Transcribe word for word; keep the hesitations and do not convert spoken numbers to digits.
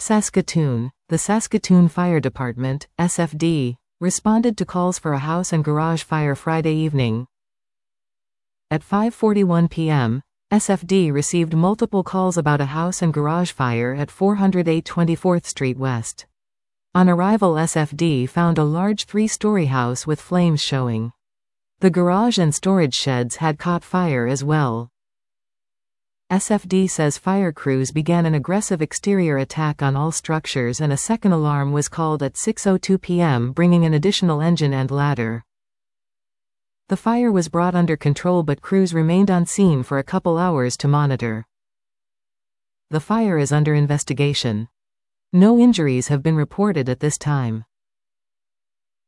Saskatoon. The Saskatoon Fire Department, S F D, responded to calls for a house and garage fire Friday evening. At five forty-one p m, S F D received multiple calls about a house and garage fire at four oh eight twenty-fourth Street West. On arrival, S F D found a large three-story house with flames showing. The garage and storage sheds had caught fire as well. S F D says fire crews began an aggressive exterior attack on all structures and a second alarm was called at six oh two p m bringing an additional engine and ladder. The fire was brought under control but crews remained on scene for a couple hours to monitor. The fire is under investigation. No injuries have been reported at this time.